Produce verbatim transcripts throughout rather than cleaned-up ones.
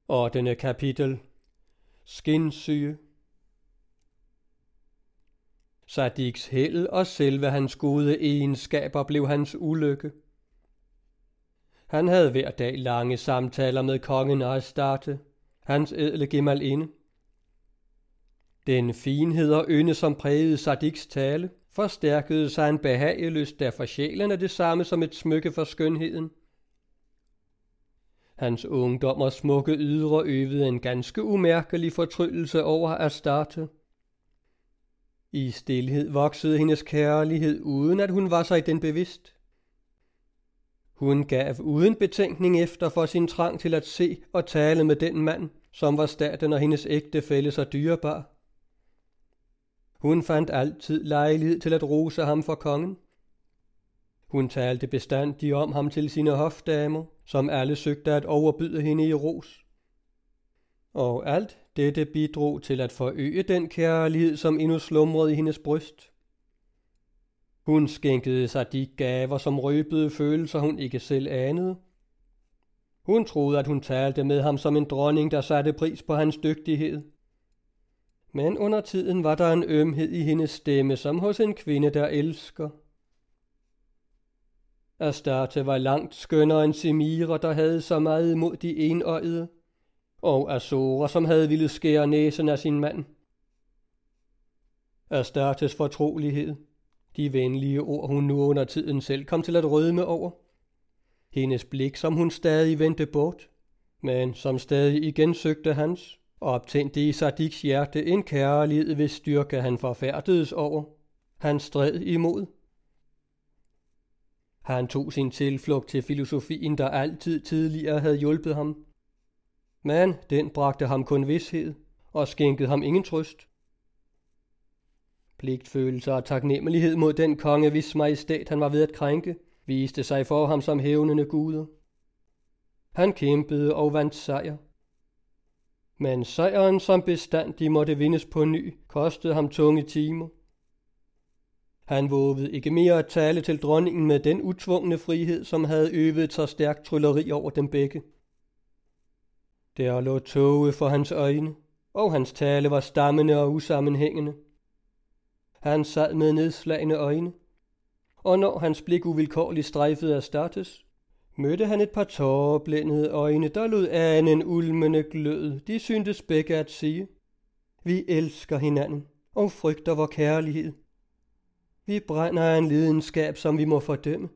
ottende kapitel. Skinsyge. Sadiks held og selve hans gode egenskaber blev hans ulykke. Han havde hver dag lange samtaler med kongen Astarte, hans ædle gemalinde. Den finhed og ynde, som prægede Sadiks tale, forstærkede sig en behagelyst, der for sjælen er det samme som et smykke for skønheden. Hans ungdom og smukke ydre øvede en ganske umærkelig fortryllelse over Astarte. I stilhed voksede hendes kærlighed, uden at hun var sig den bevidst. Hun gav uden betænkning efter for sin trang til at se og tale med den mand, som var staten og hendes ægtefælle så dyrebar. Hun fandt altid lejlighed til at rose ham for kongen. Hun talte bestandig om ham til sine hofdamer, som alle søgte at overbyde hende i ros. Og alt dette bidrog til at forøge den kærlighed, som endnu slumrede i hendes bryst. Hun skænkede sig de gaver, som røbede følelser, hun ikke selv anede. Hun troede, at hun talte med ham som en dronning, der satte pris på hans dygtighed. Men under tiden var der en ømhed i hendes stemme, som hos en kvinde, der elsker. Astarte var langt skønnere end Semira, der havde så meget imod de enøjede, og Azora, som havde ville skære næsen af sin mand. Astartes fortrolighed, de venlige ord, hun nu under tiden selv kom til at rødme over. Hendes blik, som hun stadig vendte bort, men som stadig igen søgte hans, optændte i Sadiks hjerte en kærlighed, hvis styrke han forfærdedes over. Han stred imod. Han tog sin tilflugt til filosofien, der altid tidligere havde hjulpet ham. Men den bragte ham kun vished og skænkede ham ingen trøst. Pligtfølelse og taknemmelighed mod den konge, hvis majestæt han var ved at krænke, viste sig for ham som hævnende guder. Han kæmpede og vandt sejr. Men sejren, som bestandig måtte vindes på ny, kostede ham tunge timer. Han vågede ikke mere at tale til dronningen med den utvungne frihed, som havde øvet så stærkt trylleri over dem begge. Der lå tåge for hans øjne, og hans tale var stammende og usammenhængende. Han sad med nedslagne øjne, og når hans blik uvilkårligt strejfede Astartes, mødte han et par tåreblændede øjne, der lod ane en ulmende glød. De syntes begge at sige: vi elsker hinanden og frygter vor kærlighed. Vi brænder af en lidenskab, som vi må fordømme.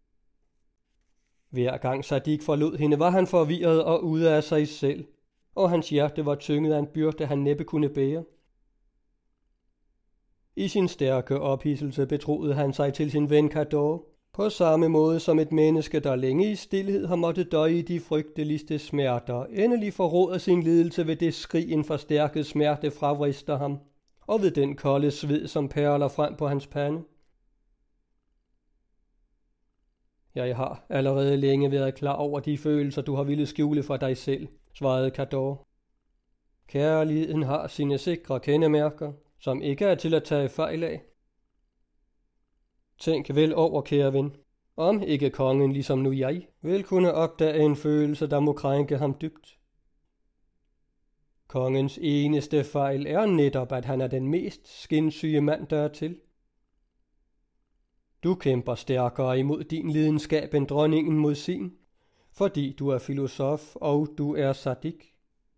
Hver gang Sadik forlod hende, var han forvirret og ude af sig selv, og hans hjerte var tynget af en byrde, han næppe kunne bære. I sin stærke ophidselse betroede han sig til sin ven Kador, på samme måde som et menneske, der længe i stilhed har måttet døje i de frygteligste smerter, endelig forråder sin lidelse ved det skrig, en forstærket smerte fravrister ham, og ved den kolde sved, som perler frem på hans pande. Jeg har allerede længe været klar over de følelser, du har ville skjule for dig selv, svarede Kador. Kærligheden har sine sikre kendemærker, som ikke er til at tage fejl af. Tænk vel over, kære ven, om ikke kongen, ligesom nu jeg, vil kunne opdage en følelse, der må krænke ham dybt. Kongens eneste fejl er netop, at han er den mest skinsyge mand, der er til. Du kæmper stærkere imod din lidenskab end dronningen mod sin, fordi du er filosof og du er Sadik.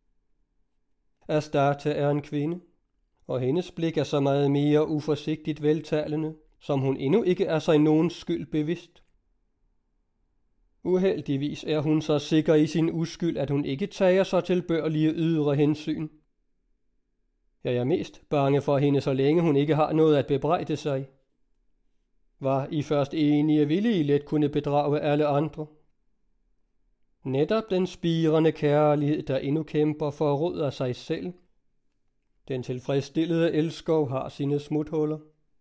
Astarte er en kvinde, og hendes blik er så meget mere uforsigtigt veltalende, som hun endnu ikke er sig nogens skyld bevidst. Uheldigvis er hun så sikker i sin uskyld, at hun ikke tager så tilbørlige ydre hensyn. Jeg er mest bange for hende, så længe hun ikke har noget at bebrejde sig. Var I først enige, ville I let kunne bedrage alle andre. Netop den spirende kærlighed, der endnu kæmper for at råde af sig selv. Den tilfredsstillede elskov har sine smuthuller.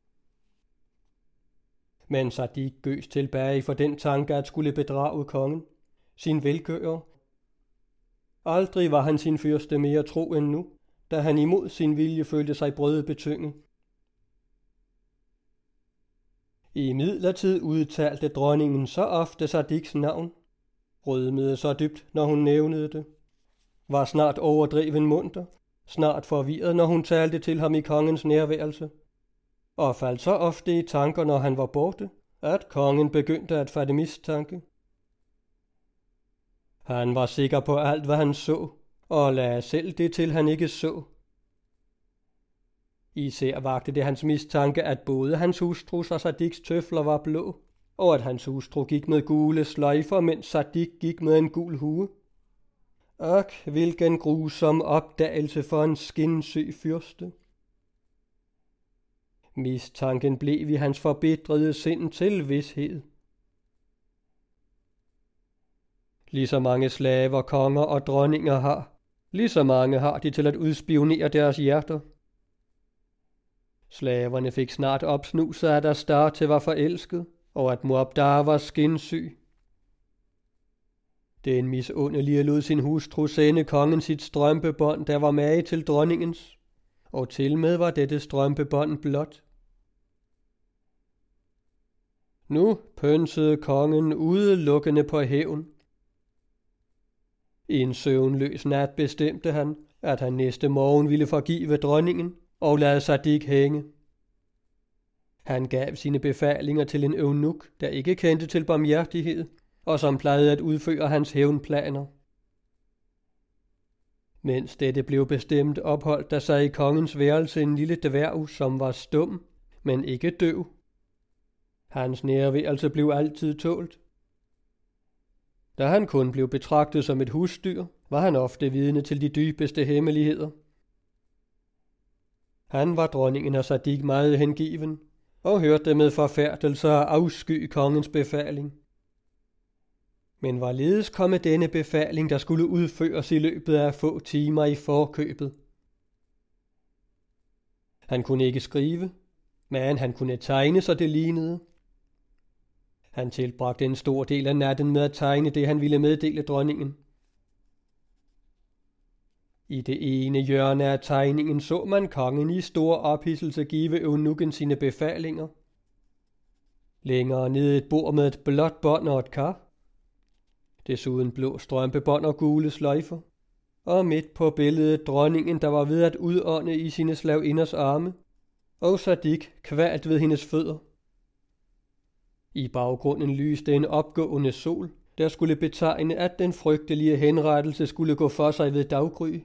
Men Sadik gøs tilbage for den tanke at skulle bedrage kongen, sin velgører. Aldrig var han sin fyrste mere tro end nu, da han imod sin vilje følte sig brødebetynget. I midlertid udtalte dronningen så ofte Sadiks navn, rødmede så dybt, når hun nævnede det. var snart overdreven munter, snart forvirret, når hun talte til ham i kongens nærværelse, og faldt så ofte i tanker, når han var borte, at kongen begyndte at fatte mistanke. Han var sikker på alt, hvad han så, og lagde selv det til, han ikke så. Især vagte det hans mistanke, at både hans hustrus og Sadiks tøfler var blå, og at hans hustru gik med gule sløjfer, mens Sadik gik med en gul hue. Ak, hvilken grusom opdagelse for en skinsyg fyrste. Mistanken blev i hans forbitrede sind til vished. Lige så mange slaver, konger og dronninger har, lige så mange har de til at udspionere deres hjerter. Slaverne fik snart opsnuset, at Astarte var forelsket, og at Muabdar var skinsyg. Den misundelige lod sin hustru sende kongen sit strømpebånd, der var mage til dronningens, og tilmed var dette strømpebånd blåt. Nu pønsede kongen udelukkende på hævn. I en søvnløs nat bestemte han, at han næste morgen ville forgive dronningen og lade Sadik hænge. Han gav sine befalinger til en eunuk, der ikke kendte til barmhjertighed, og som plejede at udføre hans hævnplaner. Mens dette blev bestemt, opholdt der sig i kongens værelse en lille dværg, som var stum, men ikke døv. Hans nærværelse blev altid tålt. Da han kun blev betragtet som et husdyr, var han ofte vidne til de dybeste hemmeligheder. Han var dronningen og Sadik meget hengiven, og hørte med forfærdelse og afsky kongens befaling. Men hvorledes kom denne befaling, der skulle udføres i løbet af få timer i forkøbet? Han kunne ikke skrive, men han kunne tegne, så det lignede. Han tilbragte en stor del af natten med at tegne det, han ville meddele dronningen. I det ene hjørne af tegningen så man kongen i stor ophidselse give eunukken sine befalinger. Længere nede et bord med et blåt bånd og et kar. Desuden blå strømpebånd og gule sløjfer. Og midt på billedet dronningen, der var ved at udånde i sine slavinders arme, og Sadik kvalt ved hendes fødder. I baggrunden lyste en opgående sol, der skulle betegne, at den frygtelige henrettelse skulle gå for sig ved daggry.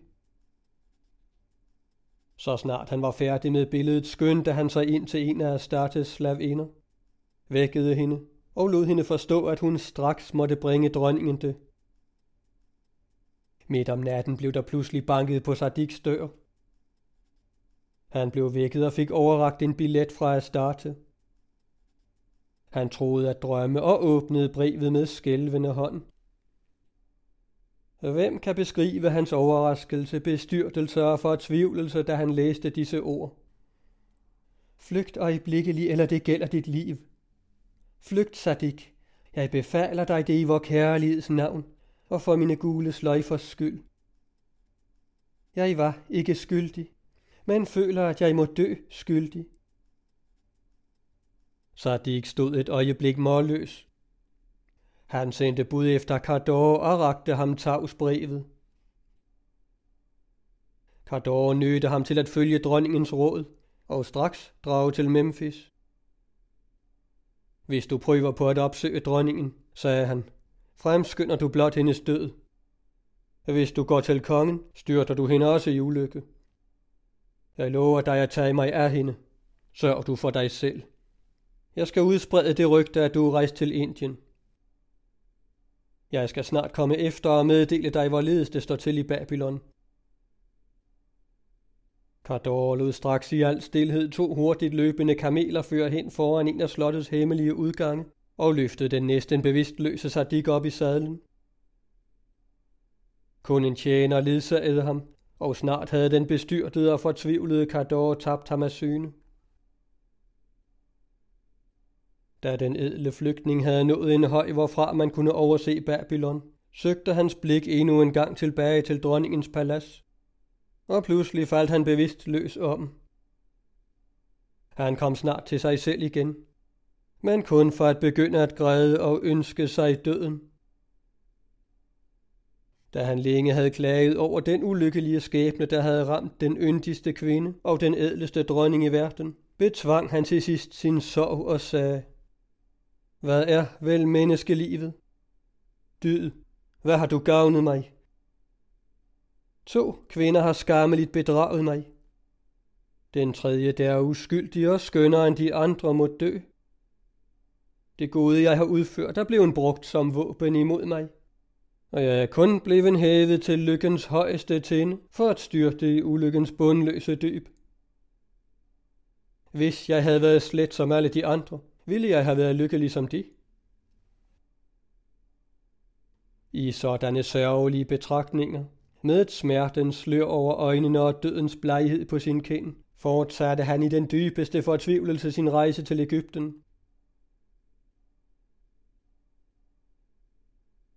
Så snart han var færdig med billedet, skyndte han sig ind til en af Astartes slavinder, vækkede hende og lod hende forstå, at hun straks måtte bringe dronningen det. Midt om natten blev der pludselig banket på Sadiks dør. Han blev vækket og fik overrakt en billet fra Astarte. Han troede at drømme og åbnede brevet med skælvende hånd. Hvem kan beskrive hans overraskelse, bestyrtelse og fortvivlelse, da han læste disse ord? Flygt øjeblikkelig, eller det gælder dit liv. Flygt, Sadik. Jeg befaler dig det i vor kærligheds navn, og for mine gule sløjfers skyld. Jeg var ikke skyldig, men føler, at jeg må dø skyldig. Sadik stod et øjeblik målløs. Han sendte bud efter Kador og rakte ham tavsbrevet. Kador nødte ham til at følge dronningens råd og straks drage til Memphis. Hvis du prøver på at opsøge dronningen, sagde han, fremskynder du blot hendes død. Hvis du går til kongen, styrter du hende også i ulykke. Jeg lover dig at tage mig af hende. Sørg du for dig selv. Jeg skal udsprede det rygte, at du er rejst til Indien. Jeg skal snart komme efter og meddele dig, hvorledes det står til i Babylon. Kador lod straks i al stilhed to hurtigt løbende kameler føre hen foran en af slottets hemmelige udgange og løftede den næsten bevidstløse Sadik op i sadlen. Kun en tjener ledsagede ham, og snart havde den bestyrtede og fortvivlede Kador tabt ham af syne. Da den ædle flygtning havde nået en høj, hvorfra man kunne overse Babylon, søgte hans blik endnu en gang tilbage til dronningens palads, og pludselig faldt han bevidstløs om. Han kom snart til sig selv igen, men kun for at begynde at græde og ønske sig døden. Da han længe havde klaget over den ulykkelige skæbne, der havde ramt den yndigste kvinde og den ædleste dronning i verden, betvang han til sidst sin sorg og sagde: Hvad er vel menneskelivet? Dyd, hvad har du gavnet mig? To kvinder har skammeligt bedraget mig. Den tredje, der er uskyldig og skønnere end de andre, må dø. Det gode, jeg har udført, er blevet brugt som våben imod mig, og jeg er kun blevet hævet til lykkens højeste tinde for at styrte i ulykkens bundløse dyb. Hvis jeg havde været slet som alle de andre, ville jeg have været lykkelig som de. I sådanne sørgelige betragtninger, med et smertens slør over øjnene og dødens bleghed på sin kind, fortsatte han i den dybeste fortvivlelse sin rejse til Egypten,